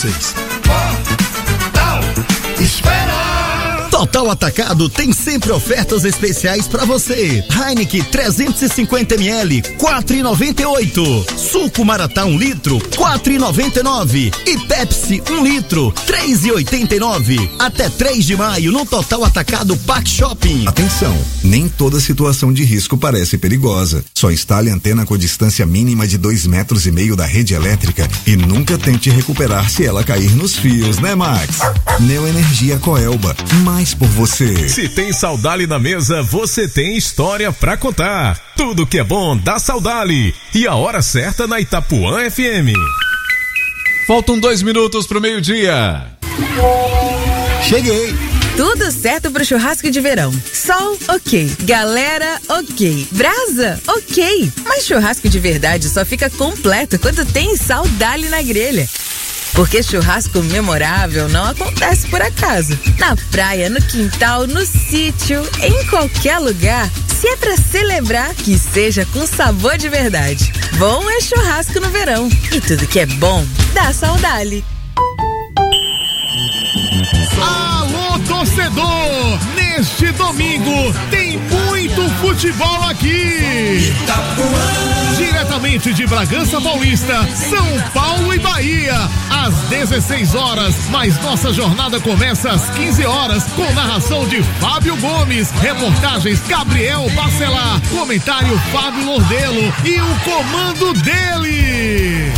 Total Atacado tem sempre ofertas especiais pra você. Heineken 350ml, 4,98. Suco Maratá 1 litro, 4,99. E Pepsi 1 litro, 3,89. Até 3 de maio no Total Atacado Park Shopping. Atenção, nem toda situação de risco parece perigosa. Só instale antena com distância mínima de 2,5 metros da rede elétrica e nunca tente recuperar se ela cair nos fios, né, Max? Neoenergia Coelba, mais por você. Se tem Saudali na mesa, você tem história pra contar. Tudo que é bom dá Saudali. E a hora certa na Itapuã FM. Faltam 2 minutos pro meio-dia. Cheguei. Tudo certo pro churrasco de verão. Sol, ok. Galera, ok. Brasa, ok. Mas churrasco de verdade só fica completo quando tem Saudali na grelha. Porque churrasco memorável não acontece por acaso. Na praia, no quintal, no sítio, em qualquer lugar. Se é pra celebrar, que seja com sabor de verdade. Bom é churrasco no verão. E tudo que é bom, dá Saudali. Alô, torcedor! Neste domingo tem muito futebol aqui. Diretamente de Bragança Paulista, São Paulo e Bahia, às 16 horas, mas nossa jornada começa às 15 horas, com narração de Fábio Gomes, reportagens Gabriel Bacelar, comentário Fábio Lordelo e o comando dele,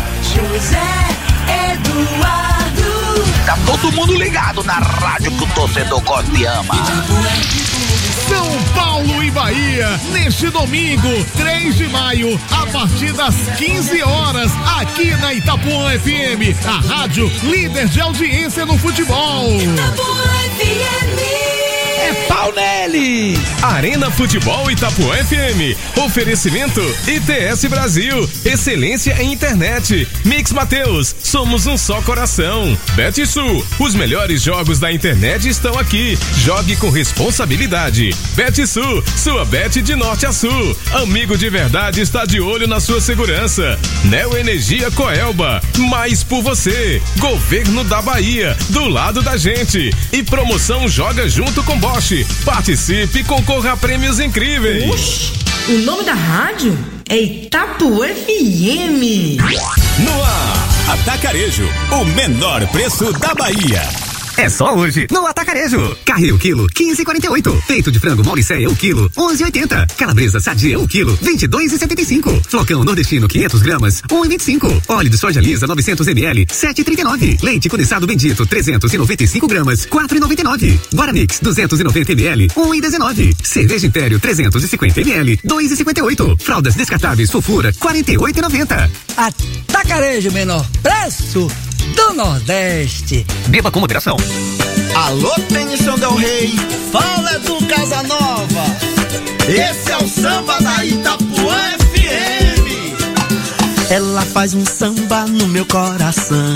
José Eduardo. Tá todo mundo ligado na rádio que o torcedor gosta e ama. São Paulo e Bahia, neste domingo, 3 de maio, a partir das 15 horas, aqui na Itapuã FM, a rádio líder de audiência no futebol. Itapuã FM. É pau nele! Arena Futebol Itapuã FM. Oferecimento ITS Brasil. Excelência em internet. Mix Mateus. Somos um só coração. BetSul. Os melhores jogos da internet estão aqui. Jogue com responsabilidade. BetSul. Sua bet de norte a sul. Amigo de verdade está de olho na sua segurança. Neoenergia Coelba. Mais por você. Governo da Bahia. Do lado da gente. E promoção Joga Junto com Bosch. Participe e concorra a prêmios incríveis. Oxi, o nome da rádio é Itapuã FM. No ar, Atacarejo, o menor preço da Bahia. É só hoje, no Atacarejo. Carne o quilo, 15,48. Peito de frango Mauricéia o quilo, 11,80. Calabresa sadia o quilo, 22,75. Flocão nordestino 500 gramas, 1,25. Óleo de soja lisa 900 ml, 7,39. Leite condensado bendito 395 gramas, 4,99. Guaramix 290 ml, 1,19. Cerveja Império 350 ml, 2,58. Fraldas descartáveis Fofura, 48,90. Atacarejo, menor preço do Nordeste. Beba com moderação. Alô, Tennyson Del Rey, fala do Casanova. Esse é o samba da Itapuã FM. Ela faz um samba no meu coração.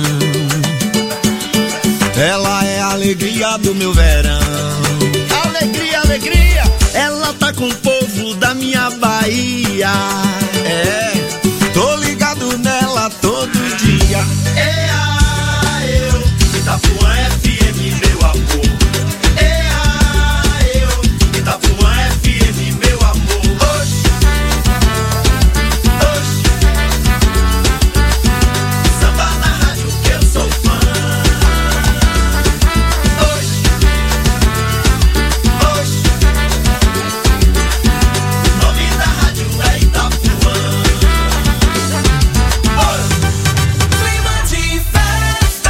Ela é a alegria do meu verão. Alegria, alegria. Ela tá com o povo da minha Bahia. É, tô ligado nela todo dia. Itapuã FM, meu amor. Itapuã FM, meu amor. Oxi, oxi. Samba na rádio que eu sou fã. Oxi, oxi. O nome da rádio é Itapuã. Clima de festa.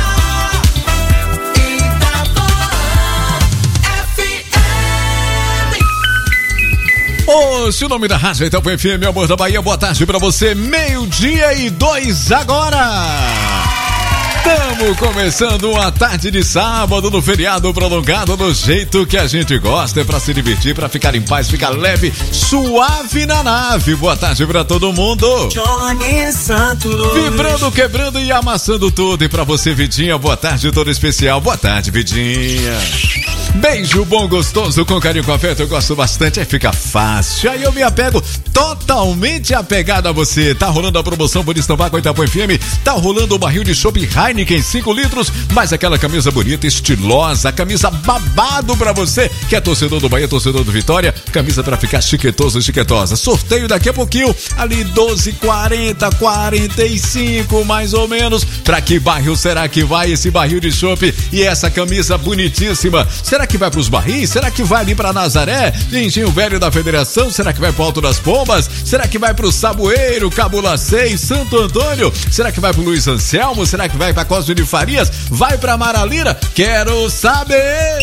Se o nome da rádio é Itapuã FM, amor da Bahia, boa tarde pra você, 12:02 agora. Estamos começando uma tarde de sábado no feriado prolongado do jeito que a gente gosta, é pra se divertir, pra ficar em paz, ficar leve, suave na nave. Boa tarde pra todo mundo. Johnny Santos. Vibrando, quebrando e amassando tudo. E pra você, Vidinha, boa tarde todo especial. Boa tarde, Vidinha. Beijo bom, gostoso, com carinho, com afeto, eu gosto bastante, aí fica fácil, aí eu me apego totalmente apegado a você. Tá rolando a promoção por estambar com a Itapuã FM, tá rolando o barril de chopp Heineken Heineken 5 litros, mais aquela camisa bonita, estilosa, camisa babado pra você, que é torcedor do Bahia, torcedor do Vitória, camisa pra ficar chiquetoso, chiquetosa. Sorteio daqui a pouquinho, ali 12h40, 45 mais ou menos. Pra que bairro será que vai esse barril de chopp e essa camisa bonitíssima? Será que vai pros barris? Será que vai ali pra Nazaré, Engenho Velho da Federação? Será que vai pro Alto das Pombas? Será que vai pro Saboeiro, Cabula 6, Santo Antônio? Será que vai pro Luiz Anselmo? Será que vai pra Cosme de Farias? Vai pra Maralina? Quero saber!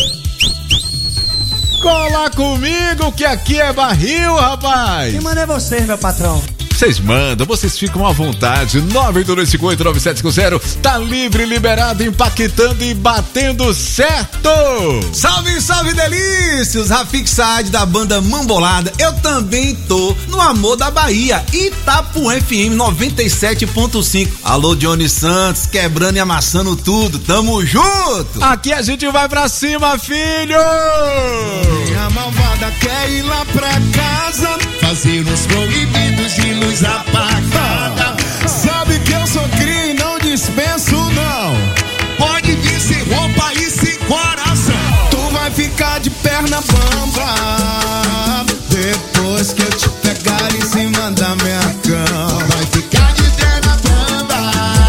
Cola comigo que aqui é barril, rapaz! Quem manda é você, meu patrão. Vocês mandam, vocês ficam à vontade. 982589750 tá livre, liberado, impactando e batendo certo. Salve, salve delícios! Rafik Saad da banda Mambolada. Eu também tô no amor da Bahia, Itapuã FM 97.5. Alô, Johnny Santos, quebrando e amassando tudo. Tamo junto! Aqui a gente vai pra cima, filho! Minha malvada quer ir lá pra casa, fazer uns proibidos de luz apagada. Sabe que eu sou cria e não dispenso não. Pode vir sem roupa e sem coração. Tu vai ficar de perna bamba depois que eu te pegar em cima da minha cama. Vai ficar de perna bamba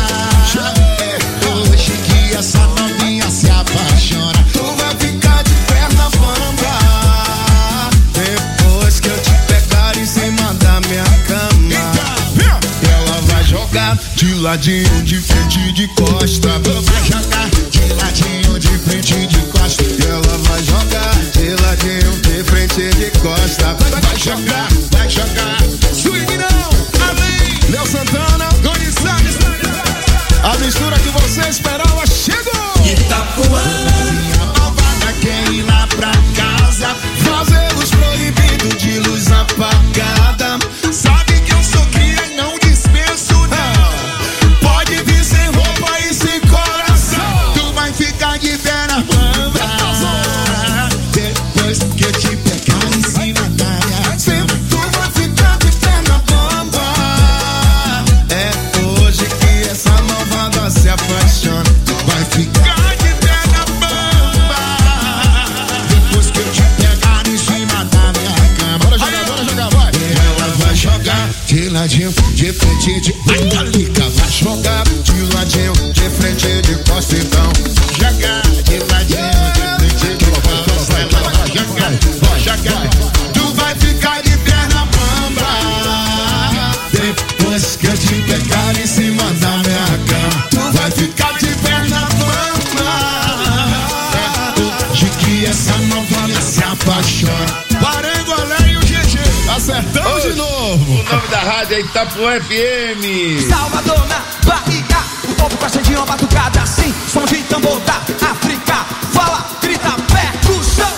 hoje que essa novinha se apaixona. Tu vai ficar de perna bamba depois que eu te pegar em cima da minha cama. Ela vai jogar de ladinho, de frente, de costa. Vai jogar de ladinho, de frente, de costa. Ela vai jogar de ladinho, de frente, de costa. Vai jogar, vai jogar. Swing não, além. Léo Santana, Doni Santos. A mistura que você esperava chegou. Itapuã. Minha malvada quer ir lá pra casa, fazer os proibidos de luz apagada. Sabe que eu sou cria e não dispenso não. Pode vir sem roupa e sem coração. Tu vai ficar de perna bamba depois que eu te pegar em cima da minha cama. Tu vai ficar de perna bamba. É hoje que essa malvada se apaixona. Tu vai ficar de perna bamba depois que eu te pegar em cima da minha cama. Bora jogar, vai. Ela vai jogar de ladinho, de frente, de Italica. Vai jogar de ladinho, de frente, de costa. Então jogar de ladinho, de frente, de costa. Vai jogar. Tu vai ficar de perna bamba depois que eu te pegar em cima da minha cama. Tu vai ficar de perna bamba hoje que essa novinha se apaixona. Parengo, Alé e o GG. Acertamos de novo. O nome da rádio é Itapuã FM. Salvador na Bahia, o povo gosta de uma batucada assim, som de tambor da África. Fala, grita, percussão.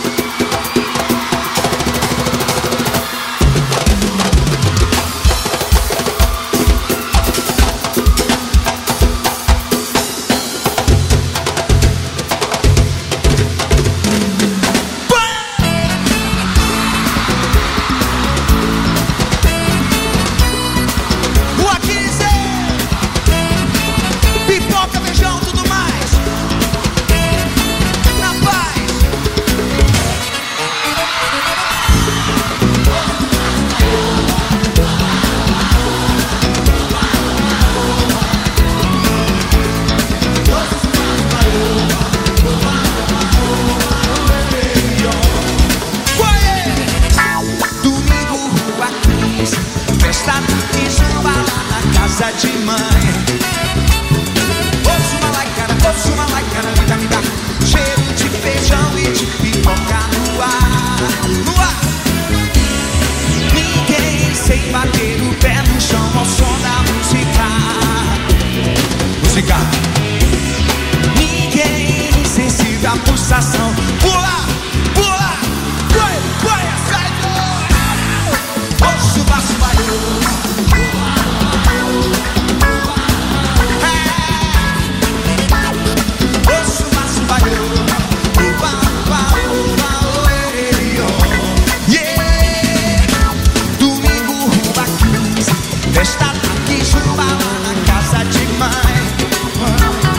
Pipoca, feijão, tudo mais. Festa aqui, chuva lá na casa de mãe.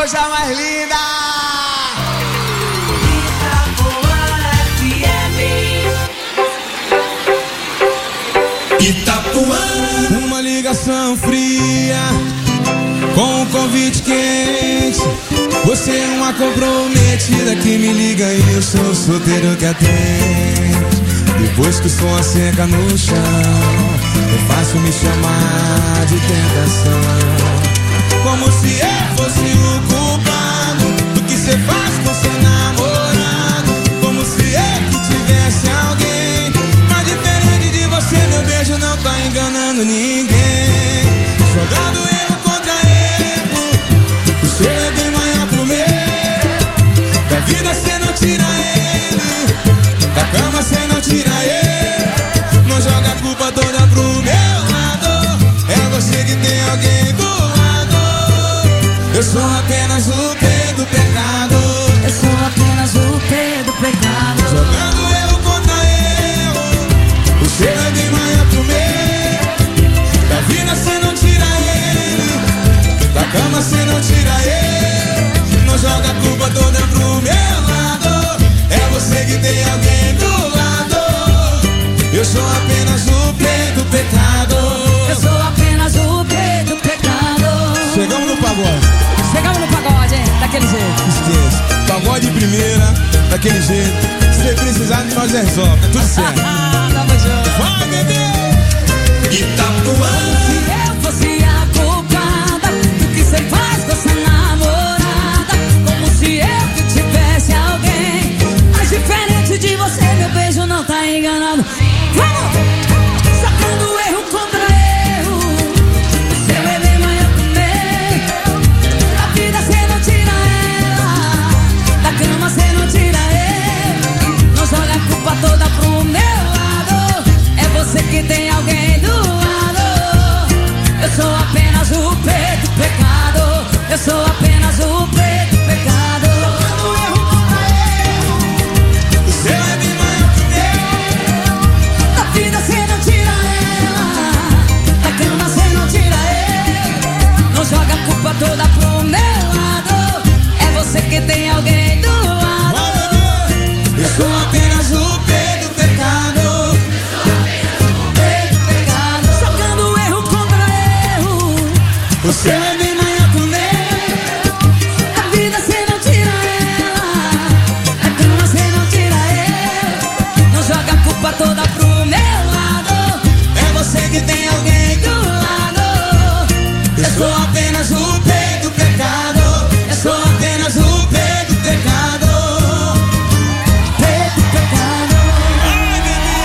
coisa mais linda. Itapuã. Uma ligação fria com um convite quente. Você é uma comprometida que me liga e eu sou o solteiro que atende. Depois que o som seca no chão, é fácil me chamar de tentação. Como se eu fosse o culpado do que cê faz com seu namorado. Como se eu que tivesse alguém. Mas diferente de você, meu beijo não tá enganando ninguém. Jogando erro contra erro, o seu é bem maior pro meu. Da vida cê não tira ele, da cama cê não tira ele. Não joga a culpa toda pro meu lado. É você que tem alguém do lado. Eu sou apenas o P do pecado. Eu sou apenas o P do pecado. Jogando erro contra erro, o seu é bem maior pro meu. Da vida cê não tira ele, da cama cê não tira ele. Não joga a culpa toda pro meu lado. É você que tem alguém do lado. Eu sou apenas o P do pecado. Eu sou apenas o P do pecado. Chegamos no pagode. Chegamos no pagode, hein? Daquele jeito. Esqueça. Pagode de primeira, daquele jeito. Se precisar, nós resolve. Tá tudo certo. Tamo junto. Vai, bebê! Itapuã. Se eu fosse a culpada do que cê faz com essa namorada. Como se eu que tivesse alguém. Mas diferente de você, meu beijo não tá enganado. Vamos! Sacando erro contra erro. O seu é bem maior que o meu. Da vida cê não tira ela, da cama cê não tira ele. Não joga a culpa toda pro meu lado. É você que tem alguém do lado. Eu sou apenas o P do pecado. Eu sou apenas o P do pecado. Sacando erro contra erro. O seu é bem maior que o meu. Da vida cê não tira ela, da cama cê não tira ele. Não joga a culpa toda pro meu lado. É você que tem alguém do lado. Eu sou apenas o P do pecado. P do pecado. Jogando erro contra erro. O seu é bem maior que o meu. Da vida cê não tira ela, da cama cê não tira ele. Não joga a culpa toda pro meu lado. É você que tem alguém do lado. Eu sou apenas o P do pecado. Eu sou apenas o P do pecado. P do pecado. Ai, bebê!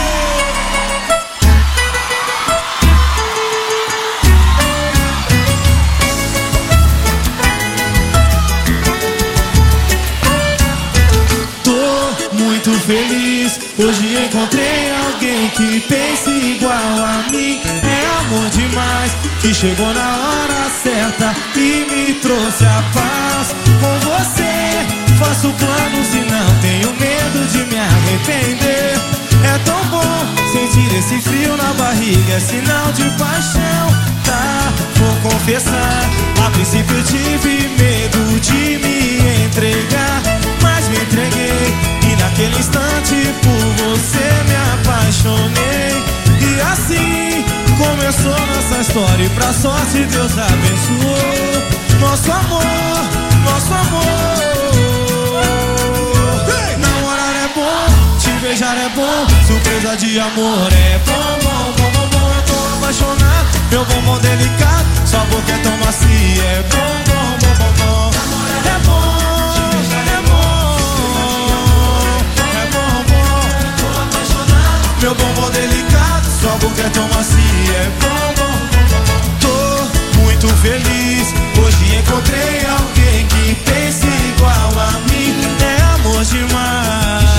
Tô muito feliz, hoje encontrei alguém que pensa igual a mim. É amor demais, que chegou na hora certa e me trouxe a paz. Com você faço planos e não tenho medo de me arrepender. É tão bom sentir esse frio na barriga, é sinal de paixão. Tá, vou confessar, a princípio eu tive medo de me entregar, mas me entreguei e naquele instante por você me apaixonei. E assim começou nossa história e pra sorte Deus abençoou nosso amor, nosso amor. Namorar é bom, te beijar é bom, surpresa de amor é bom, bom, bom, bom, bom. Eu tô apaixonado, meu bombom delicado, sua boca é tão macia, é bom, bom, bom, bom, bom. É bom. Meu bombom delicado, sua boca é tão macia, é bom, bom. Tô muito feliz, hoje encontrei alguém que pensa igual a mim. É amor demais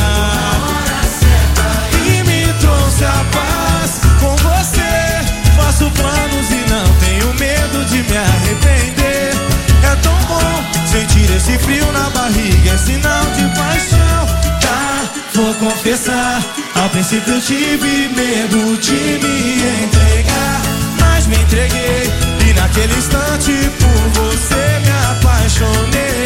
e me trouxe a paz. Com você faço planos e não tenho medo de me arrepender. É tão bom sentir esse frio na barriga, é sinal de paixão. Vou confessar, ao princípio eu tive medo de me entregar, mas me entreguei e naquele instante por você me apaixonei.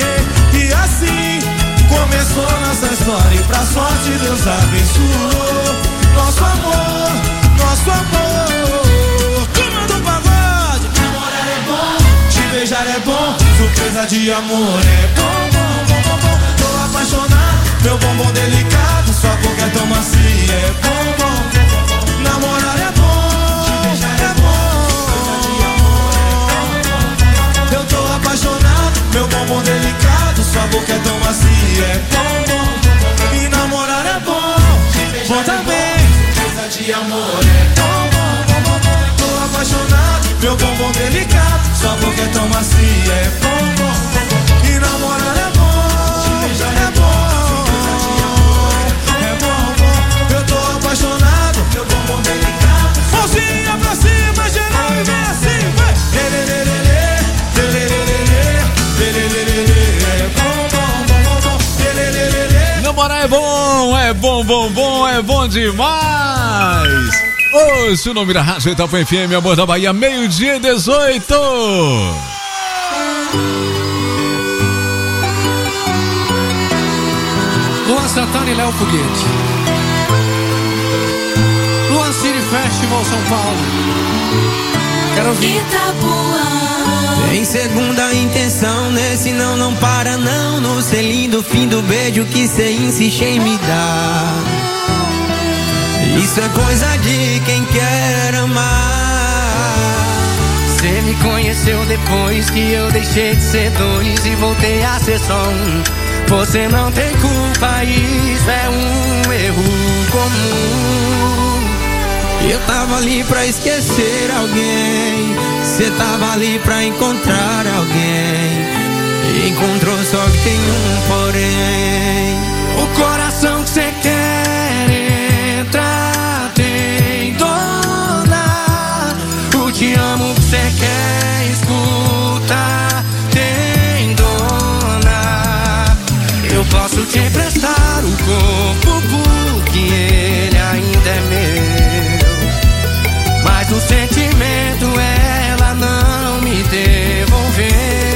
nossa história e pra sorte Deus abençoou. Nosso amor, nosso amor. Turma do pagode. Namorar é bom, te beijar é bom, surpresa de amor é bom, bom, bom, bom, bom. Tô apaixonado, meu bombom delicado, sua boca é tão macia, é bom, bom, bom, bom. Namorar é bom, te beijar é bom, surpresa de amor é bom. Eu tô apaixonado, meu bombom delicado, sua boca é tão macia, é bom, bom, bom. E namorar é bom, bom também, surpresa de amor é bom, bom, bom, bom, bom. Tô apaixonado, meu bombom delicado, sua boca é tão macia, é bom, bom, bom, bom. E namorar é bom, é bom, é bom, bom. Eu tô apaixonado, meu bombom delicado. Mãozinha pra cima, geral, e vem assim, vai. Namorar é bom, é bom, bom, bom, é bom demais. Ouça o nome da Rádio Itapuã FM, Amor da Bahia, 12:18. Luan Santana e Léo Foguete. Luan City Festival São Paulo. Quero ouvir. Tem segunda intenção, nesse não para não. No selinho do fim do beijo que cê insiste em me dar. Isso é coisa de quem quer amar. Cê me conheceu depois que eu deixei de ser dois e voltei a ser só um. Você não tem culpa, isso é um erro comum. Eu tava ali pra esquecer alguém, cê tava ali pra encontrar alguém. Encontrou só que tem um porém. O coração que cê quer entrar tem dona. O te amo que cê quer escutar tem dona. Eu posso te emprestar o corpo porque ele ainda é meu, mas o sentimento ela não me devolveu.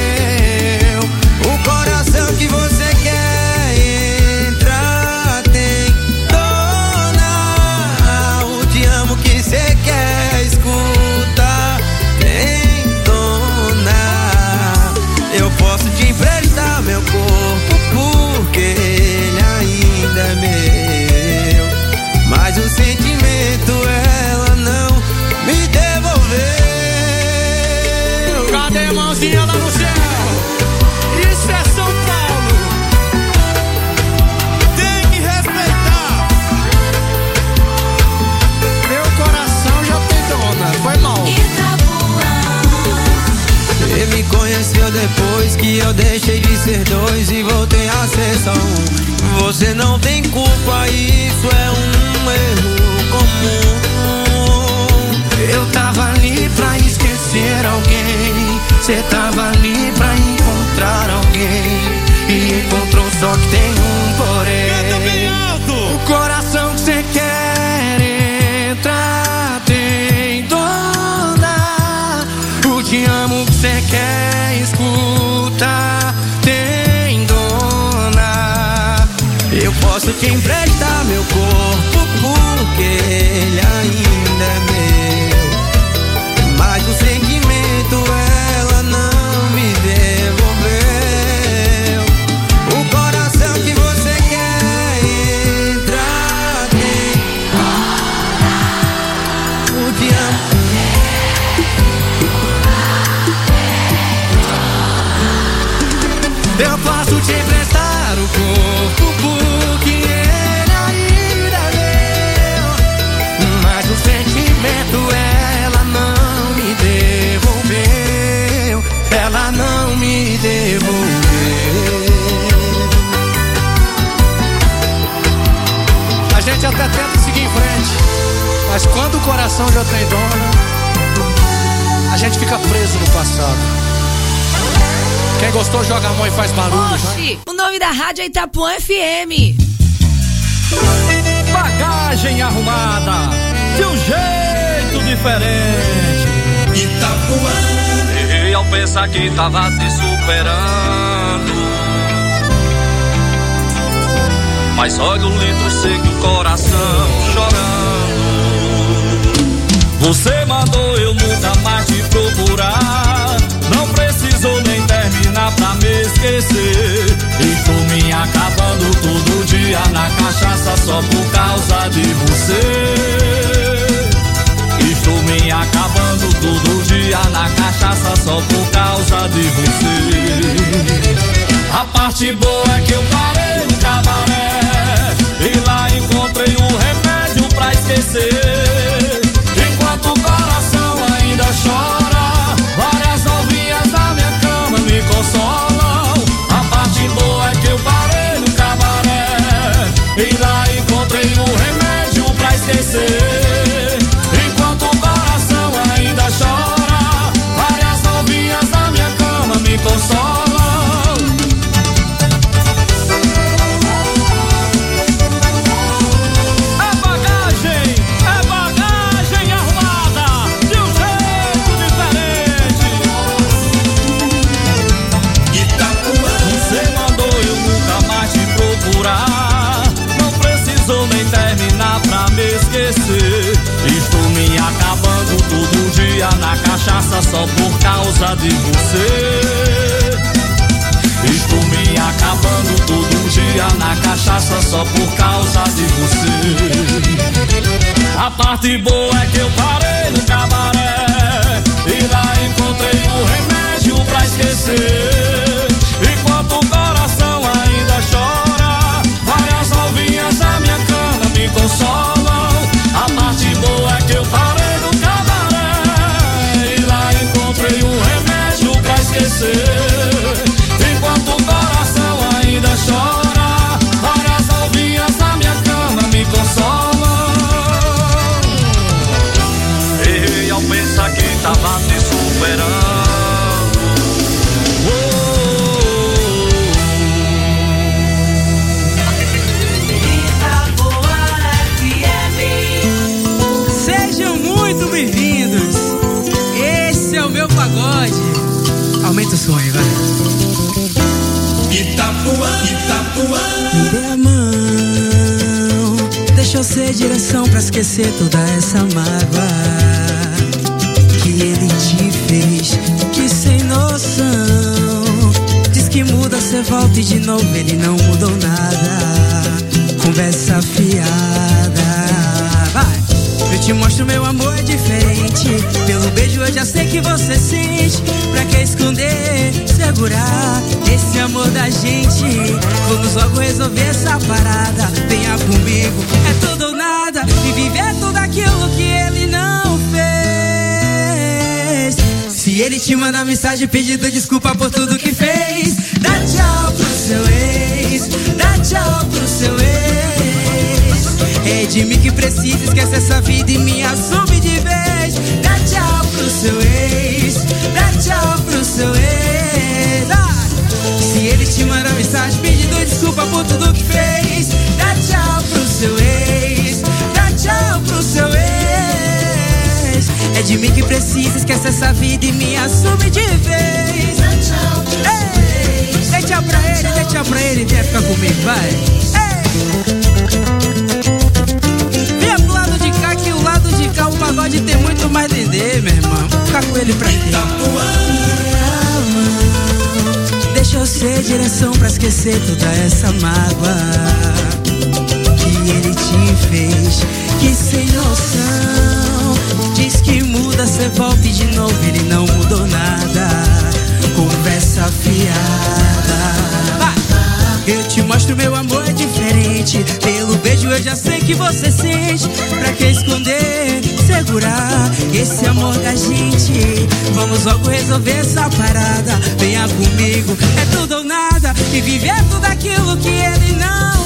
O coração que você quer entrar tem dona. O te amo que você quer escutar tem dona. Eu posso te emprestar meu corpo porque ele ainda é meu, mas o sentimento ela não me devolveu. Cadê a mãozinha lá no céu? Isso é São Paulo. Tem que respeitar. Meu coração já tem dona, foi mal. Você me conheceu depois que eu deixei de ser dois e voltei a ser só um. Você não tem culpa, isso é um erro comum. Eu tava ali pra esquecer alguém, cê tava ali pra encontrar alguém, e encontrou só que tem um porém. O coração que cê quer entrar tem dona. O te amo que cê quer escutar tem dona. Eu posso te emprestar meu corpo porque ele ainda é meu, mas o sentimento ela não me devolveu. O coração que você quer entrar tem o te amo. Eu posso te emprestar o corpo porque ele ainda é meu, mas o sentimento ela não me devolveu. Ela não me devolveu. A gente até tenta seguir em frente, mas quando o coração já tem dona, a gente fica preso no passado. Quem gostou joga a mão e faz barulho. Oxi, o nome da rádio é Itapuã FM. Bagagem arrumada, de um jeito diferente. Itapuã. Errei ao pensar que tava se superando. mas olha o litro segue o coração chorando. Você mandou eu nunca mais te procurar, não precisou nem terminar pra me esquecer. Estou me acabando todo dia na cachaça só por causa de você. Estou me acabando todo dia na cachaça só por causa de você. A parte boa é que eu parei no cabaré e lá encontrei um remédio pra esquecer. Enquanto o coração ainda chora, várias novinhas da minha cama me consolam. A parte boa é que eu parei no cabaré e lá encontrei um remédio pra esquecer. Enquanto o coração ainda chora, várias novinhas da minha cama me consolam. Estou me acabando todo dia na cachaça só por causa de você. Estou me acabando todo dia na cachaça só por causa de você. A parte boa é que eu parei no cabaré e lá encontrei um remédio pra esquecer. Enquanto o coração ainda chora, várias novinhas da minha cama me consolam. A parte boa é que eu parei no cabaré e lá encontrei um remédio pra esquecer. Enquanto o coração ainda chora, várias novinhas na minha cama me consolam. Errei ao pensar que tava te superando. Bem-vindos, esse é o meu pagode. Aumenta o som aí, vai. Itapuã, Itapuã. Me dê a mão, deixa eu ser direção pra esquecer toda essa mágoa que ele te fez, que sem noção. Diz que muda, cê volta e de novo ele não mudou nada. Conversa fiada, vai. Eu te mostro meu amor é diferente. Pelo beijo eu já sei que você sente. Pra que esconder, segurar esse amor da gente? Vamos logo resolver essa parada. Venha comigo, é tudo ou nada. E viver tudo aquilo que ele não fez. Se ele te manda mensagem pedindo desculpa por tudo que fez, dá tchau pro seu ex, dá tchau pro seu ex. É de mim que precisa, esquece essa vida e me assume de vez. Dá tchau pro seu ex, dá tchau pro seu ex. Se ele te manda mensagem pedindo desculpa por tudo que fez, dá tchau pro seu ex, dá tchau pro seu ex. É de mim que precisa, esquece essa vida e me assume de vez. Dá tchau pro seu ex. Dê tchau pra ele, dê tchau pra ele, vem ficar comigo, vai. O pagode tem muito mais dendê, meu irmão. Vou ficar com ele pra quê? Deixa eu ser direção pra esquecer toda essa mágoa que ele te fez, que sem noção. Diz que muda, cê volta e de novo ele não mudou nada. Conversa fiada. Eu te mostro meu amor é diferente. Pelo beijo eu já sei que você sente. Pra que esconder, segurar esse amor da gente? Vamos logo resolver essa parada. Venha comigo, é tudo ou nada. E viver tudo aquilo que ele não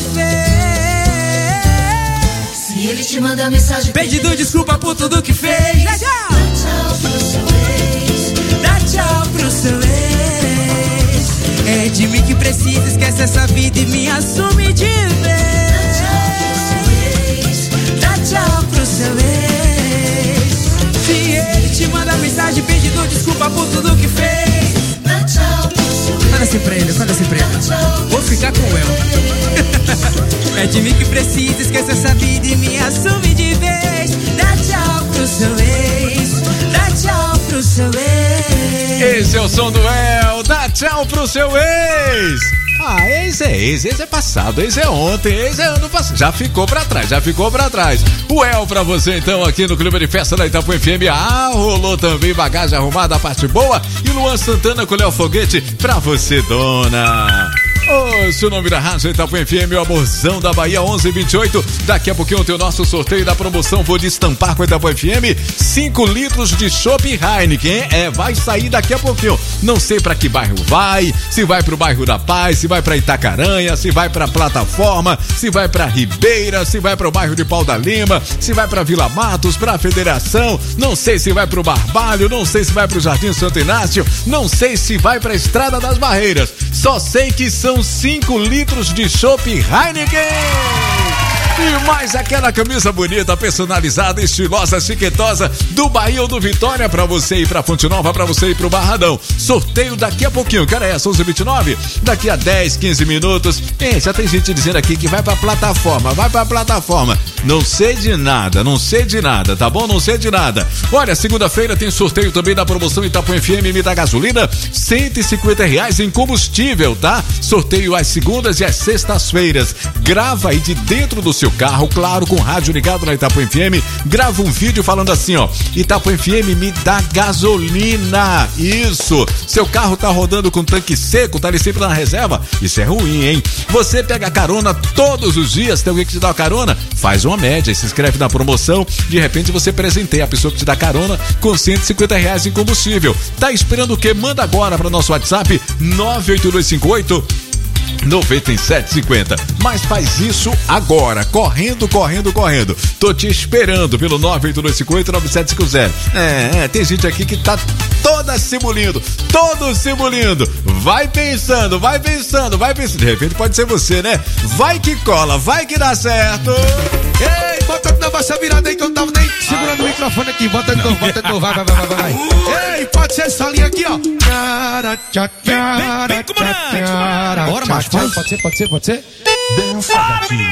fez. Se ele te manda mensagem pedindo desculpa por tudo que fez, dá tchau pro seu ex, dá tchau pro seu ex. É de mim que precisa, esquece essa vida e me assume de vez. Dá tchau pro seu ex. Se ele te manda mensagem pedindo desculpa por tudo que fez, dá tchau pro seu ex. Fala assim pra ele, fala assim pra ele. Vou ficar com ela. É Admite que precisa, esqueça essa vida e me assume de vez. Dá tchau pro seu ex, dá tchau pro seu ex. Esse é o som do El, dá tchau pro seu ex. Ah, ex é passado, ex é ontem, ex é ano passado. Já ficou pra trás. O El pra você então aqui no Clima de Festa da Itapuã FM. Rolou também bagagem arrumada, a parte boa. E Luan Santana com o Léo Foguete pra você, dona. Seu nome da rádio Itapuã FM, o amorzão da Bahia 1128. Daqui a pouquinho tem o nosso sorteio da promoção. Vou destampar com a Itapuã FM 5 litros de chopp Heineken. Vai sair daqui a pouquinho. Não sei pra que bairro vai, se vai pro bairro da Paz, se vai pra Itacaranha, se vai pra Plataforma, se vai pra Ribeira, se vai pro bairro de Pau da Lima, se vai pra Vila Matos, pra Federação, não sei se vai pro Barbalho, não sei se vai pro Jardim Santo Inácio, não sei se vai pra Estrada das Barreiras. Só sei que são 5 litros de chopp Heineken. E mais aquela camisa bonita, personalizada, estilosa, chiquetosa do Bahia ou do Vitória pra você ir pra Fonte Nova, pra você ir pro Barradão. Sorteio daqui a pouquinho, cara, é 11h29, daqui a 10, 15 minutos. Já tem gente dizendo aqui que vai pra plataforma. Não sei de nada, tá bom? Não sei de nada. Olha, segunda-feira tem sorteio também da promoção Itapuã FM Me Dá Gasolina, R$150 em combustível, tá? Sorteio às segundas e às sextas-feiras. Grava aí de dentro do seu carro, claro, com o rádio ligado na Itapuã FM, grava um vídeo falando assim, ó: Itapuã FM me dá gasolina. Isso, seu carro tá rodando com tanque seco, tá ali sempre na reserva, isso é ruim, hein? Você pega carona todos os dias, tem alguém que te dá uma carona? Faz uma média, se inscreve na promoção, de repente você presenteia a pessoa que te dá carona com R$150 em combustível. Tá esperando o quê? Manda agora para nosso WhatsApp 98258-9750. Mas faz isso agora, correndo. Tô te esperando pelo 98258-9750. Tem gente aqui que tá todo se bulindo. Vai pensando. De repente pode ser você, né? Vai que cola, vai que dá certo. Ei, bota de novo essa virada aí que eu não tava nem segurando o microfone aqui. Bota de novo, vai. Ei, pode ser essa linha aqui, ó. Vem, comandante. Bora, macho, pode ser. Dança, gatinho.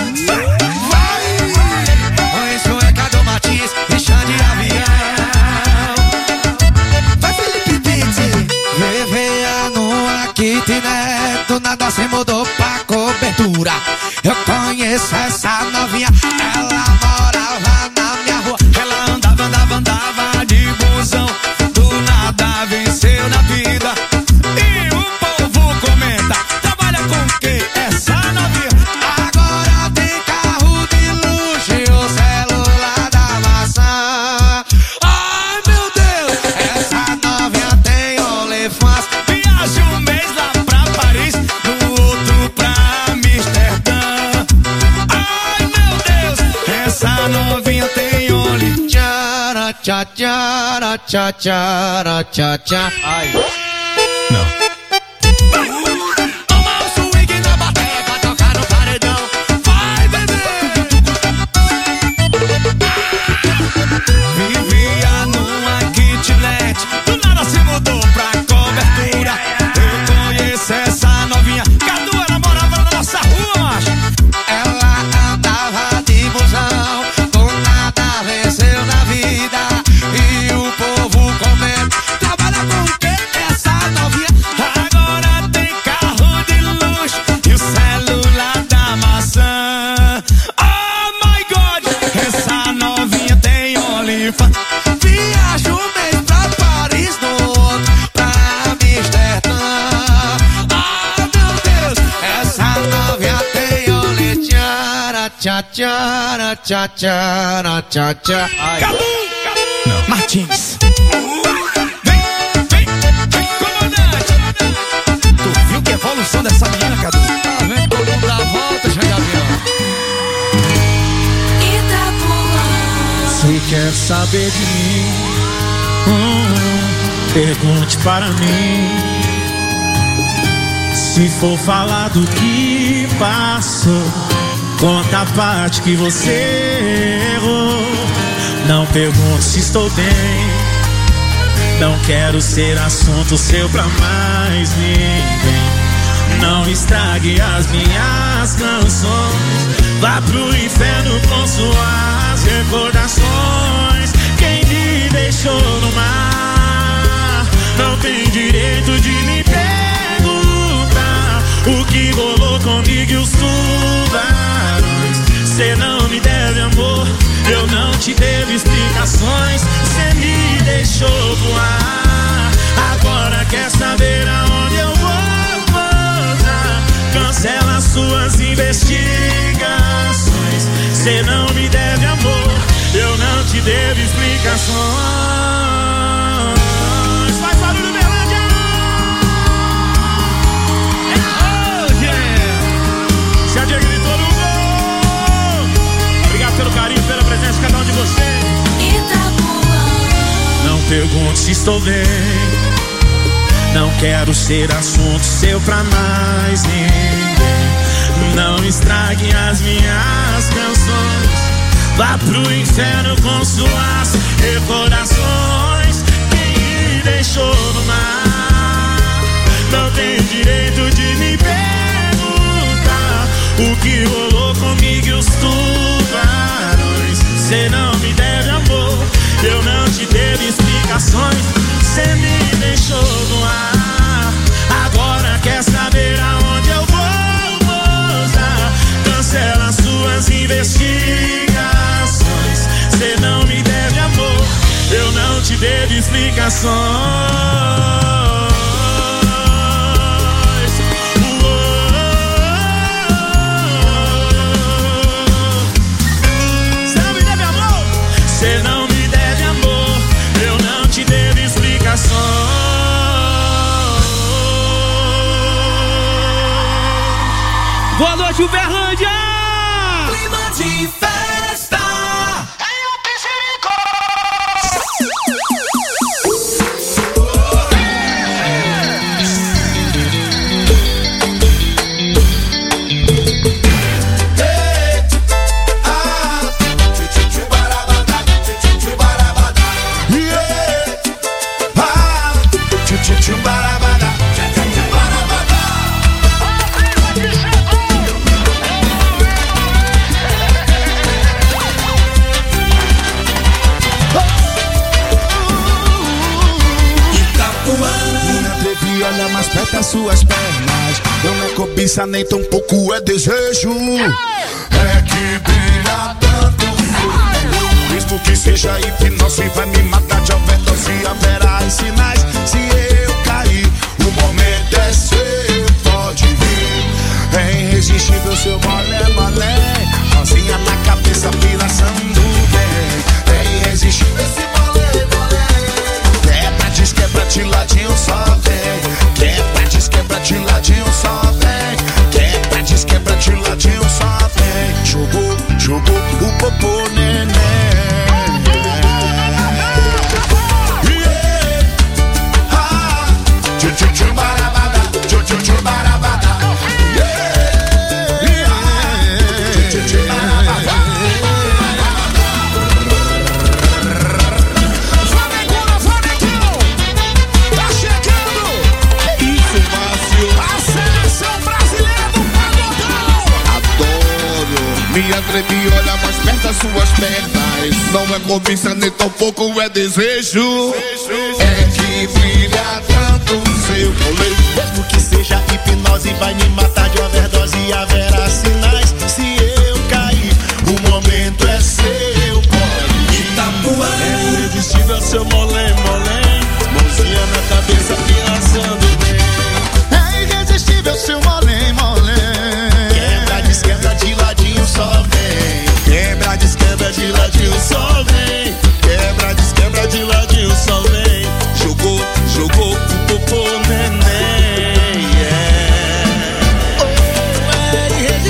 Vai, isso é Cadu Martins e chá de avião. Vai, Felipe Pitti. Viveia numa kitnet, do nada se mudou pra cobertura. Eu conheço essa novinha, ela morava na minha rua. Ela andava de busão, do nada venceu na vida. E o povo comenta, trabalha com quem? Essa novinha. Agora tem carro de luxo e o celular da maçã. Ai meu Deus, essa novinha tem OnlyFans. Viaja um mês lá pra Paris, no outro pra Amsterdã. Ai meu Deus, essa novinha tem Only. Tchá. Ai. Não. Toma o swing na bateria pra tocar no paredão. Vai, bebê. Vivia numa kitnet, do nada se mudou pra cobertura. Eu conheço essa novinha, Cadu, ela morava na nossa rua, macho. Ela andava de busão, do nada venceu na vida. E o povo comenta, trabalha com quem? Essa novinha. Agora tem carro de luxo e o celular da maçã. Oh my God, essa novinha tem OnlyFans. Viaja um mês pra Paris, no outro pra Amsterdã. Ah meu Deus, essa novinha tem Only. Tchá. Cadu! Martins. Vem, comandante. Tu viu que evolução dessa menina, Cadu? Vem todo mundo dar a volta, já de avião. Se quer saber de mim, pergunte para mim. Se for falar do que passou, conta a parte que você errou. Não pergunte se estou bem, não quero ser assunto seu pra mais ninguém. Não estrague as minhas canções, vá pro inferno com suas recordações. Quem me deixou no mar não tem direito de me perguntar o que rolou comigo e os tubarões. Cê não me deve amor, eu não te devo explicações. Cê me deixou voar, agora quer saber aonde eu vou pousar. Cancela suas investigações. Cê não me deve amor, eu não te devo explicações. Faz barulho, Berlândia! É hoje! Se a Dia gritou no gol! Obrigado pelo carinho, pela presença de cada um de vocês. Não pergunte se estou bem, não quero ser assunto seu pra mais ninguém. Não estrague as minhas canções, vá pro inferno com suas recordações. Quem me deixou no mar não tem direito de me perguntar o que rolou comigo e os tubarões. Cê não me deve amor, eu não te devo explicações. Cê me deixou no ar, agora quer saber aonde eu vou pousar. Cancela suas investigações. Cê não me deve amor, eu não te devo explicações. Cê não me deve amor, cê não me deve amor, eu não te devo explicações. Boa noite, Uberlândia! Clima de festa! Olha mais perto as suas pernas, não é cobiça nem tampouco é desejo. É que brilha tanto, mesmo que seja hipnose, vai me matar de overdose. Haverá os sinais, se eu cair, o momento é seu, pode vir. É irresistível seu molé, molé, mãozinha na cabeça, piração do bem. É irresistível esse molé, molé, quebra, desquebra de ladinho, só vem. Quebra, desquebra de ladinho, só vem. Quebra, desquebra de ladinho, só vem. Jogou, jogou o popô, neném. Me atrevi, olha mais perto as suas pernas, não é cobiça nem tampouco é desejo. É que brilha tanto o seu rolê, mesmo que seja hipnose, vai me matar de overdose. Haverá sinais, se eu cair, o momento é seu, pode Itapuã. É irresistível seu molé, molé, mãozinha na cabeça, pensando bem. É irresistível seu molé, molé, quebra, desquebra de ladinho, só vem. Quebra, desquebra de ladinho, só vem. Quebra, desquebra de ladinho, só vem. Jogou, jogou o popô, neném. Oh, é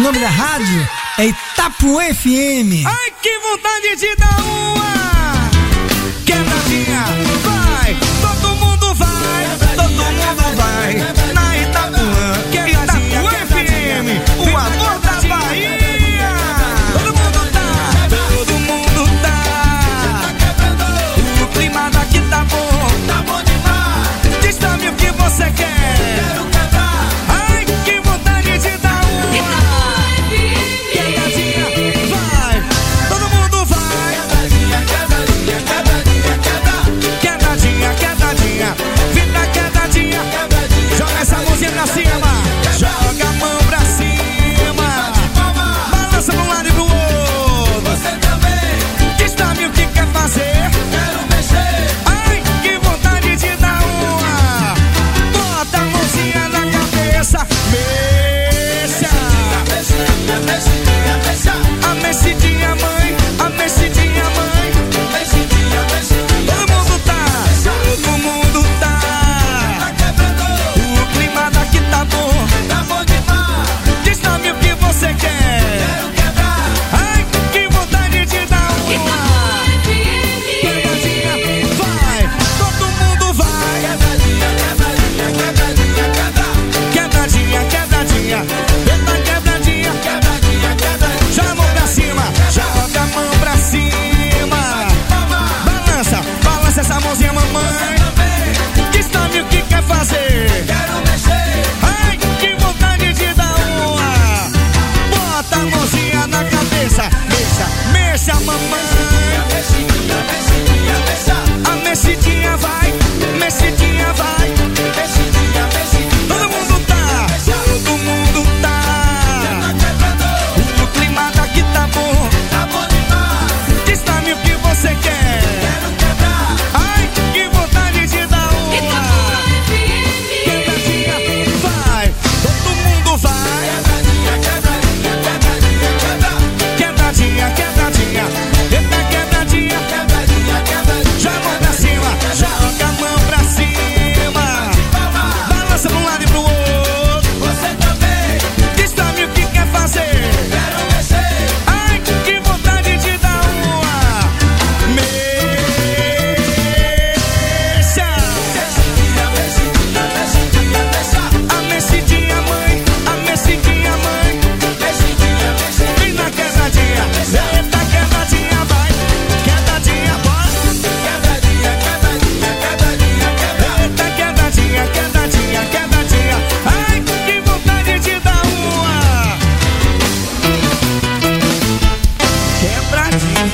nome da rádio é Itapuã FM. Ai, que vontade de dar uma quebradinha. Vai, todo mundo vai, todo mundo vai. Na Itapuã, quebradinha, FM, o amor da Bahia. Todo mundo tá, todo mundo tá. O clima daqui tá bom demais. Diz-me o que você quer. Ai, que vontade de dar uma quebradinha. Vai, todo mundo vai. Quebradinha, quebradinha, vida quebradinha. Joga essa mãozinha pra cima, joga a mão pra cima, balança pra um lado e pro outro. Você também diz-me o que quer fazer. Quero mexer. Ai, que vontade de dar uma. Bota a mãozinha na cabeça, mexa. A mexidinha, mãe, a mexidinha, mãe. Todo mundo tá, todo mundo tá. O clima daqui tá bom demais. Diz-me o que você quer. Quero quebrar. Ai, que vontade de dar uma quebradinha. Vai, todo mundo vai. Quebradinha, quebradinha, eita quebradinha. Joga a mão pra cima, joga a mão pra cima. Balança, balança essa mãozinha, mamãe. Diz-me o que quer fazer. Quero mexer. Ai, que vontade de dar uma. Bota a mãozinha na cabeça, mexa, mexa, mamãe. A mexidinha vai, mexidinha vai. Todo mundo tá, todo mundo tá. O clima daqui tá bom demais. Diz-me o que você quer. Quero quebrar. Ai, que vontade de dar uma quebradinha. Vai, todo mundo vai. Quebradinha, quebradinha, eita quebradinha. Joga a mão pra cima, joga a mão pra cima. Balança pra um lado e pro outro. Você também diz-me o que quer fazer. Quero mexer. Ai, que vontade de dar uma mexa. A mexidinha, mãe, a mexidinha, mãe. Vem na quebradinha, eita quebradinha, vai. Quebradinha, bora. Eita quebradinha, quebradinha, quebradinha. Ai, que vontade de dar uma quebradinha.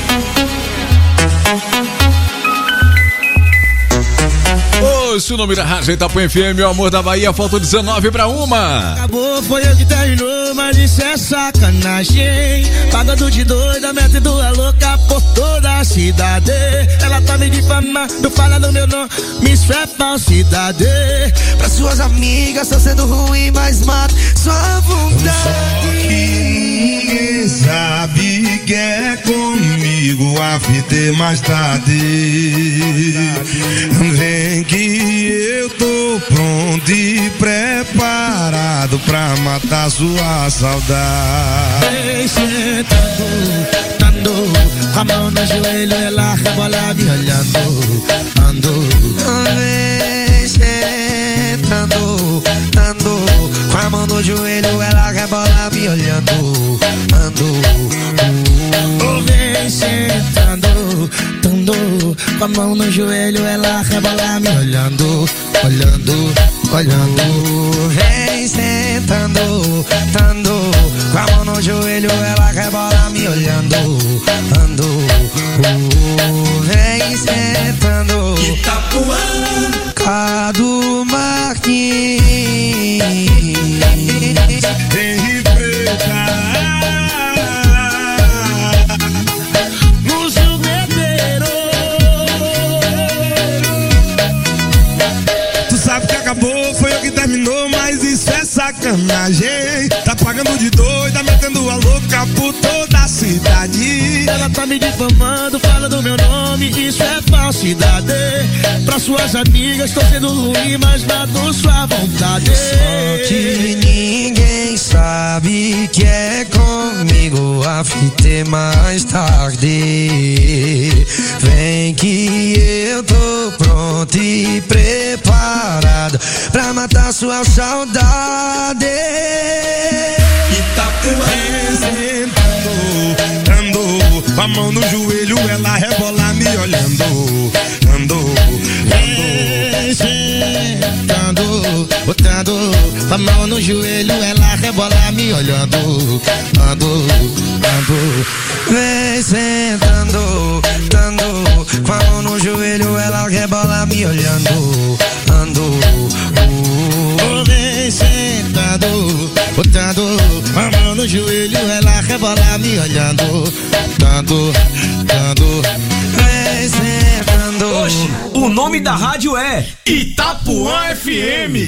Ouça o nome da rádio Itapuã FM, o amor da Bahia, faltou 19 pra 1. Acabou, foi eu que terminou, mas isso é sacanagem. Pagando de doida, metendo a louca por toda a cidade. Ela tá me difamando, falando meu nome, isso é falsidade. Pra suas amigas, tô sendo ruim, mas mato sua vontade. Ninguém sabe que é comigo, a fita é mais tarde. Vem que eu tô pronto e preparado pra matar sua saudade. Vem sentando, dando, com a mão no joelho, ela rebola me olhando, ando. Vem sentando, dando, com a mão no joelho, ela rebola me olhando, ando. Vem sentando, dando, com a mão no joelho, ela rebola me olhando, olhando, olhando. Vem sentando, dando, com a mão no joelho, ela rebola me olhando, ando. Vem sentando, Itapuã, Cadu Martins. Vem preta no jugueteiro. Tu sabe que acabou, foi eu que terminou, mas isso é sacanagem. Tá pagando de doida, metendo a louca fofoca por toda a cidade. Ela tá me difamando, fala do meu nome, isso é falsidade. Pra suas amigas tô sendo ruim, mas dado sua vontade. Só que ninguém sabe que é comigo, a fita é mais tarde. Vem que eu tô pronto e preparado pra matar sua saudade. Andou, com a mão no joelho, ela rebola me olhando. Andou, botando a mão no joelho, ela rebola me olhando. Ando, vem sentando, com a mão no joelho, ela rebola me olhando. Ando, vem sentando, botando a mão no joelho, ela rebola me olhando. Vem sentando. Hoje, o nome da rádio é Itapuã FM.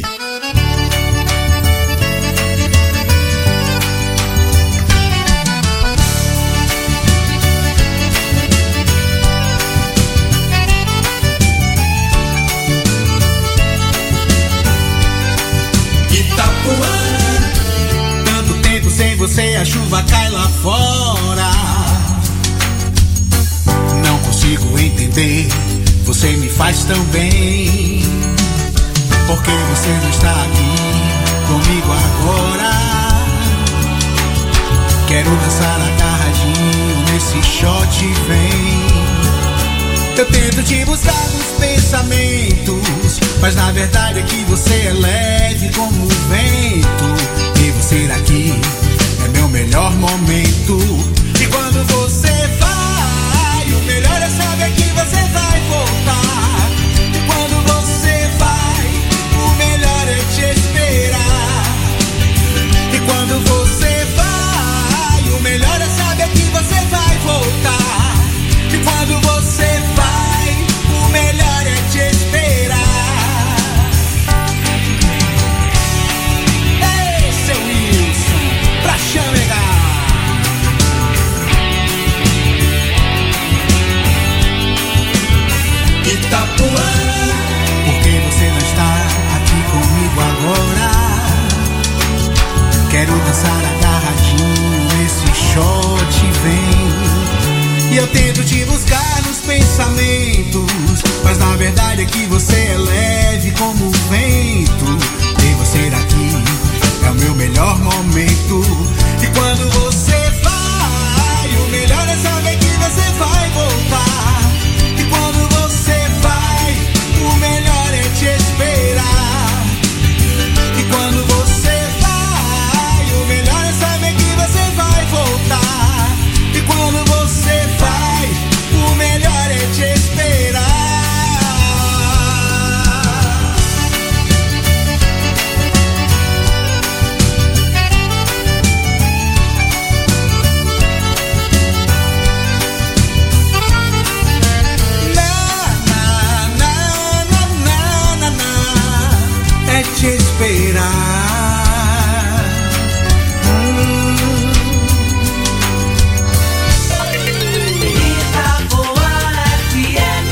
Tanto tempo sem você, a chuva cai lá fora. Não consigo entender, você me faz tão bem. Por que você não está aqui comigo agora? Quero dançar agarradinho nesse shot, vem. Eu tento te buscar nos pensamentos, mas na verdade é que você é leve como o vento. E você daqui é meu melhor momento. E quando você vai, o melhor é saber que você vai voltar. E quando você vai, o melhor é te esperar. E quando você vai, o melhor é saber que você vai voltar. E quando você vai, o melhor é te esperar. Ei, seu Wilson, pra chamegar. Itapuã, por que você não está aqui comigo agora? Quero dançar agarradinho nesse shot, vem. E eu tento te buscar nos pensamentos, mas na verdade é que você é leve como o vento. E você daqui é o meu melhor momento. E quando você vai, o melhor é saber que você vai voltar. E quando você vai, o melhor é te esperar. E quando você vai, o melhor é saber que você vai voltar. E quando você vai, o melhor é te esperar. É te esperar. Itapuã FM.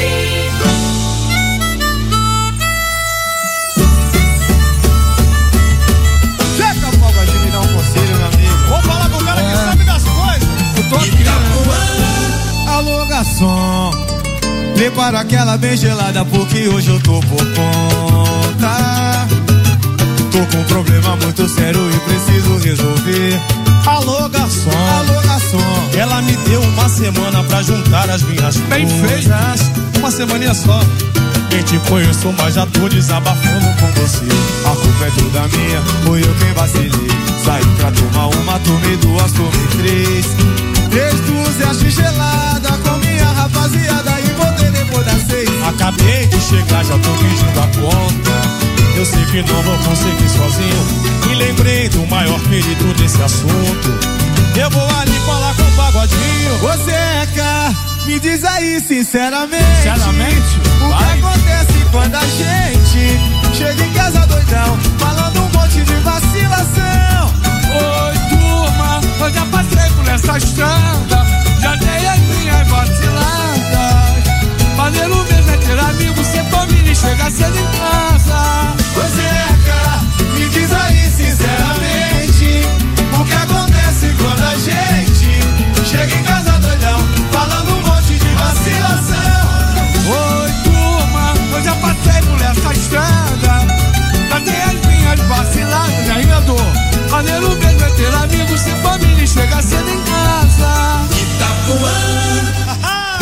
Chega, Fogo, de me dar um conselho, meu amigo. Vou falar com o cara que sabe das coisas. Eu tô aqui. Alô, garçom, prepara aquela bem gelada porque hoje eu tô por conta. Tô com um problema muito sério e preciso resolver. Alô, garçom, ela me deu uma semana pra juntar as minhas Bem coisas. Uma semaninha só. Nem te conheço, mas já tô desabafando com você. A culpa é toda minha, foi eu quem vacilei. Saí pra tomar uma, tomei duas, tomei três. 3 dúzias gelada com minha rapaziada e voltei depois das 6. Acabei de chegar, já tô pedindo a conta. Eu sei que não vou conseguir sozinho e lembrei do maior perigo desse assunto. Eu vou ali falar com o Pagodinho. Você é cá, me diz aí sinceramente. O que acontece quando a gente chega em casa doidão, falando um monte de vacilação? Oi, turma, eu já passei por estrada. Já tem as minhas vaciladas, já emendou. Maneiro mesmo é ter amigos e família, chega cedo em casa. Itapuã.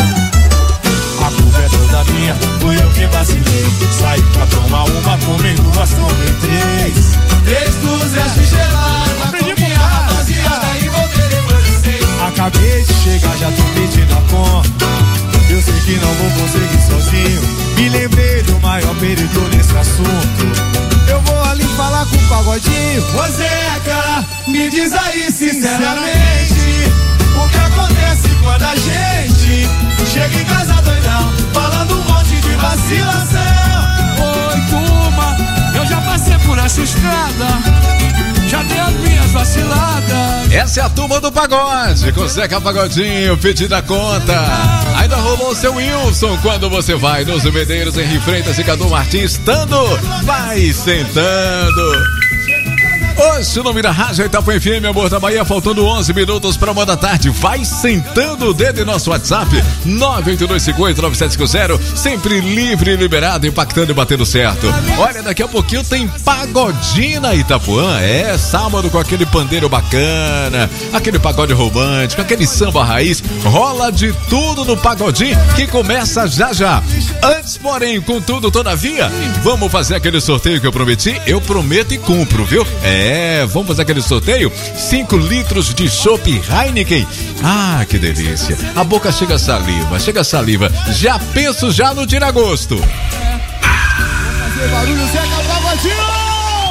A culpa é toda minha, fui eu que vacilei. Saí pra tomar uma, comer duas, comer três. 3,200 gelada, comi a rapaziada e voltei depois de 6. Acabei de chegar, já tô pedindo a conta. Eu sei que não vou conseguir sozinho. Me lembrei do maior perigo nesse assunto. Eu vou ali falar com o Pagodinho. Ô Zeca, me diz aí sinceramente, o que acontece quando a gente chega em casa doidão, falando um monte de vacilação. Oi, turma, eu já passei por essa estrada, já dei as minhas vaciladas. Essa é a turma do pagode, com Zeca Pagodinho, pedindo a conta. Ainda rolou o seu Wilson, quando você vai nos Medeiros, Henri Freitas e Cadu Martins, vai sentando. Hoje o nome da Rádio Itapuã FM, Amor da Bahia, faltando 11 minutos para 1 da tarde. Vai sentando o dedo em nosso WhatsApp 982589750, sempre livre e liberado, impactando e batendo certo. Olha, daqui a pouquinho tem Pagodina Itapuã, sábado com aquele pandeiro bacana, aquele pagode romântico, aquele samba raiz, rola de tudo no Pagodinho que começa já já. Antes, porém, contudo, todavia, vamos fazer aquele sorteio que eu prometi, eu prometo e cumpro, viu? Vamos fazer aquele sorteio, 5 litros de chopp Heineken. Ah, que delícia, a boca chega a saliva, já penso já no tira-gosto. Fazer barulho, Zeca Pagodinho!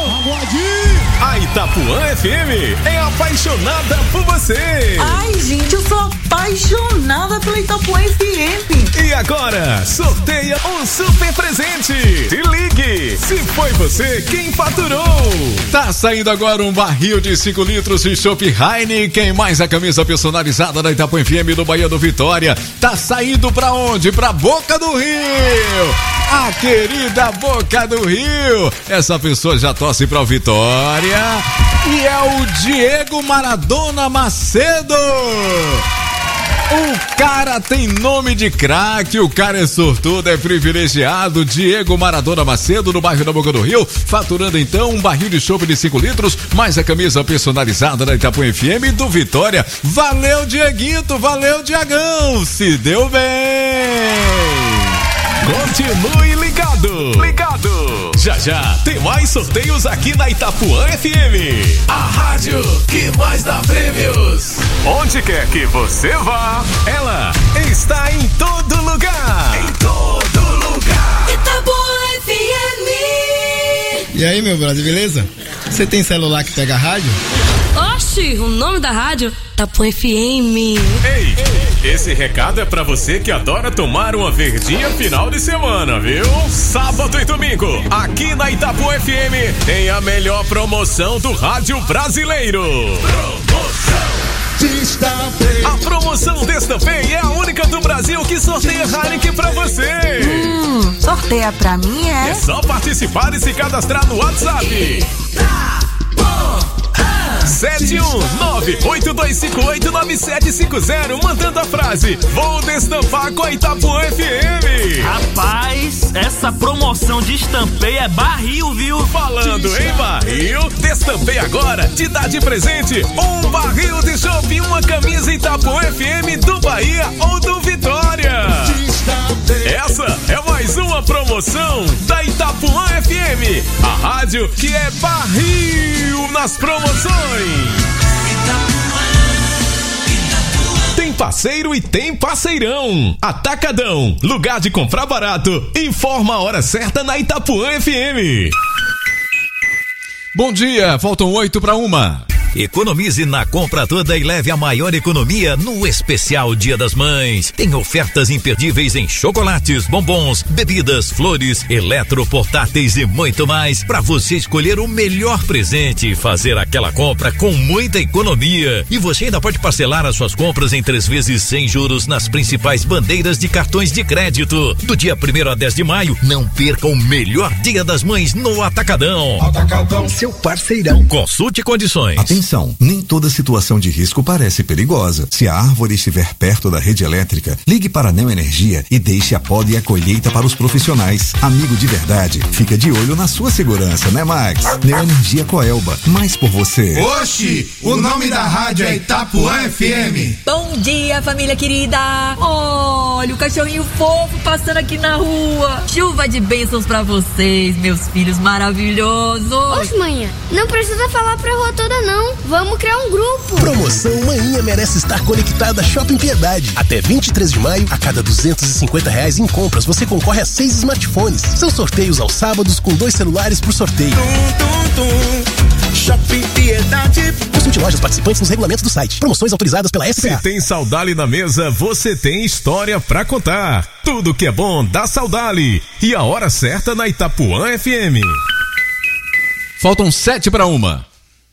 A Itapuã FM é apaixonada por você. Ai, gente, eu sou apaixonada pela Itapuã FM. E agora, sorteia um super presente. Se ligue, se foi você quem faturou. Tá saindo agora um barril de 5 litros de chopp Heineken, mais a camisa personalizada da Itapuã FM do Bahia do Vitória. Tá saindo pra onde? Pra Boca do Rio. A querida Boca do Rio. Essa pessoa já torce pra Vitória. E é o Diego Maradona Macedo. O cara tem nome de craque, o cara é sortudo, é privilegiado. Diego Maradona Macedo, no bairro da Boca do Rio, faturando então um barril de chopp de 5 litros, mais a camisa personalizada da Itapuã FM do Vitória. Valeu, Dieguito, valeu, Diagão, se deu bem. Continue ligado. Já tem mais sorteios aqui na Itapuã FM. A rádio que mais dá prêmios. Onde quer que você vá, ela está em todo lugar. Itapuã FM. E aí, meu brother, beleza? Você tem celular que pega rádio? Oxi, o nome da rádio Itapuã FM. Ei, esse recado é pra você que adora tomar uma verdinha final de semana, viu? Sábado e domingo, aqui na Itapuã FM, tem a melhor promoção do rádio brasileiro. A promoção Destampei é a única do Brasil que sorteia Heineken pra você. Sorteia pra mim, É só participar e se cadastrar no WhatsApp. 719-8258-9750, mandando a frase: vou destampar com a Itapuã FM. Rapaz, essa promoção de Destampei é barril, viu? Falando em barril, Destampei agora te dá de presente um barril de chopp e uma camisa Itapuã FM do Bahia ou do Vitória. Essa é mais uma promoção da Itapuã FM, a rádio que é barril nas promoções. Tem parceiro e tem parceirão. Atacadão, lugar de comprar barato. Informa a hora certa na Itapuã FM. Bom dia, faltam 8 para 1. Economize na compra toda e leve a maior economia no especial Dia das Mães. Tem ofertas imperdíveis em chocolates, bombons, bebidas, flores, eletroportáteis e muito mais para você escolher o melhor presente e fazer aquela compra com muita economia. E você ainda pode parcelar as suas compras em 3 vezes sem juros nas principais bandeiras de cartões de crédito. Do dia 1º a 10 de maio, não perca o melhor Dia das Mães no Atacadão. Atacadão, seu parceirão. Consulte condições. Atenção, nem toda situação de risco parece perigosa. Se a árvore estiver perto da rede elétrica, ligue para a Neoenergia e deixe a poda e a colheita para os profissionais. Amigo de verdade, fica de olho na sua segurança, né, Max? Neoenergia Coelba, mais por você. Oxi, o nome da rádio é Itapuã FM. Bom dia, família querida. Olha o cachorrinho fofo passando aqui na rua. Chuva de bênçãos pra vocês, meus filhos maravilhosos. Oxe, manhã, não precisa falar pra rua toda não. Vamos criar um grupo. Promoção Manhã merece estar conectada Shopping Piedade. Até 23 de maio, a cada R$250 em compras, você concorre a 6 smartphones. São sorteios aos sábados com 2 celulares por sorteio. Shopping Piedade. Consulte lojas participantes nos regulamentos do site. Promoções autorizadas pela SPA. Se tem Saudale na mesa, você tem história pra contar. Tudo que é bom dá Saudale. E a hora certa na Itapuã FM. Faltam 7:01.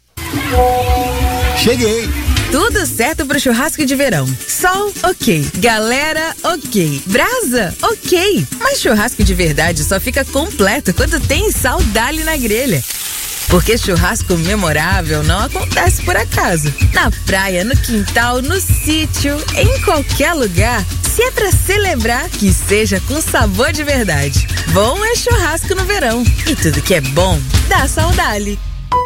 Cheguei! Tudo certo pro churrasco de verão. Sol, ok. Galera, ok. Brasa, ok. Mas churrasco de verdade só fica completo quando tem Saudale na grelha. Porque churrasco memorável não acontece por acaso. Na praia, no quintal, no sítio, em qualquer lugar. Se é pra celebrar, que seja com sabor de verdade. Bom é churrasco no verão. E tudo que é bom, dá Saudale.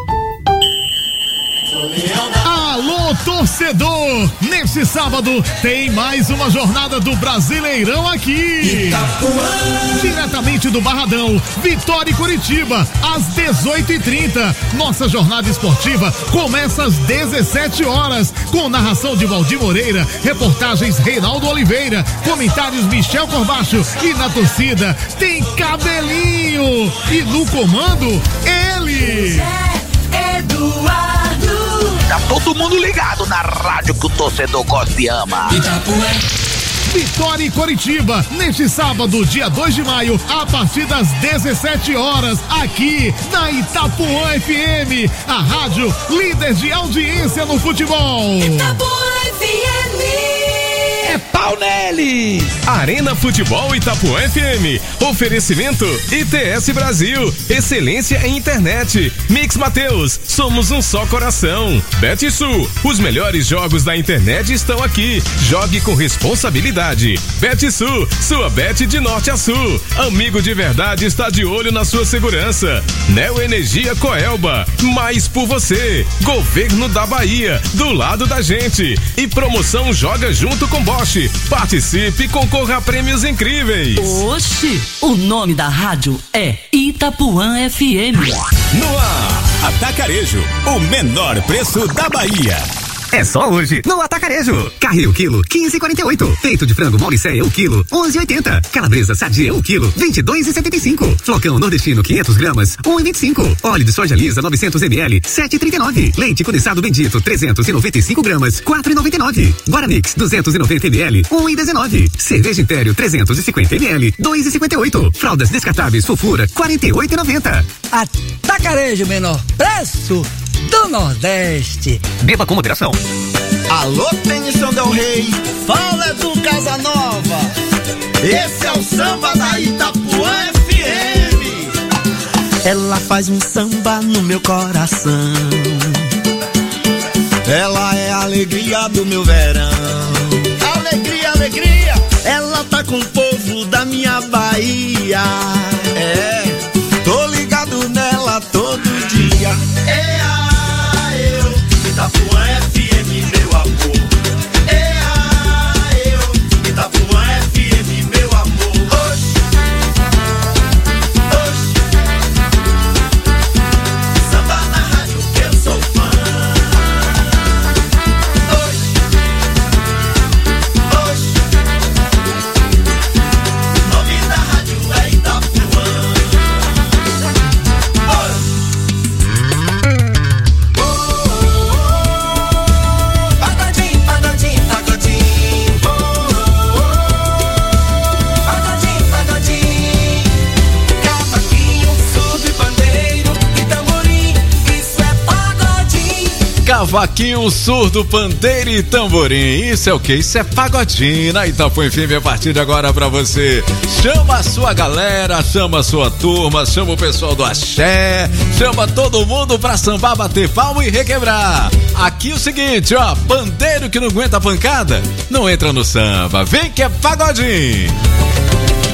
Alô, torcedor! Neste sábado tem mais uma jornada do Brasileirão aqui. Itapuã. Diretamente do Barradão, Vitória e Curitiba, às 18h30. Nossa jornada esportiva começa às 17 horas, com narração de Valdir Moreira, reportagens Reinaldo Oliveira, comentários Michel Corbacho e na torcida tem Cabelinho. E no comando, ele... Eduardo. Tá todo mundo ligado na rádio que o torcedor gosta e ama. Itapuã. Vitória e Coritiba, neste sábado, dia 2 de maio, a partir das 17 horas, aqui na Itapuã FM, a rádio líder de audiência no futebol. Itapuã FM. É pau neles! Arena Futebol Itapuã FM. Oferecimento ITS Brasil. Excelência em internet. Mix Mateus. Somos um só coração. BetSul. Os melhores jogos da internet estão aqui. Jogue com responsabilidade. BetSul. Sua bet de norte a sul. Amigo de verdade está de olho na sua segurança. Neoenergia Coelba. Mais por você. Governo da Bahia. Do lado da gente. E promoção Joga Junto com Bosch. Participe e concorra a prêmios incríveis. Oxi, o nome da rádio é Itapuã FM. No ar, Atacarejo, o menor preço da Bahia. É só hoje, no Atacarejo. Carril o quilo, 15,48. Peito de frango Mauricéia o quilo, 11,80. Calabresa sadia o quilo, 22,75. Flocão nordestino 500 gramas, 1,25. Óleo de soja lisa 900 ml, 7,39. Leite condensado bendito 395 gramas, 4,99. Guaranix 290 ml, 1,19. Cerveja Império 350 ml, 2,58. Fraldas descartáveis Fofura, 48,90. Atacarejo, menor preço do Nordeste. Beba com moderação. Alô, Tenição Del Rey, fala do Casanova. Esse é o samba da Itapuã FM. Ela faz um samba no meu coração. Ela é a alegria do meu verão. Alegria, alegria. Ela tá com o povo da minha Bahia. É, tô ligado nela todo dia. Itapuã FM, meu amor. Itapuã FM, meu amor. Oxi. Samba na rádio que eu sou fã. Oxi. O nome da rádio é Itapuã. Cavaquinho, surdo, pandeiro e tamborim. Isso é o quê? Isso é pagodinho. Na Itapuã FM, a partir de agora pra você. Chama a sua galera, chama a sua turma, chama o pessoal do axé, chama todo mundo pra sambar, bater palma e requebrar. Aqui o seguinte, ó, pandeiro que não aguenta pancada, não entra no samba. Vem que é pagodinho.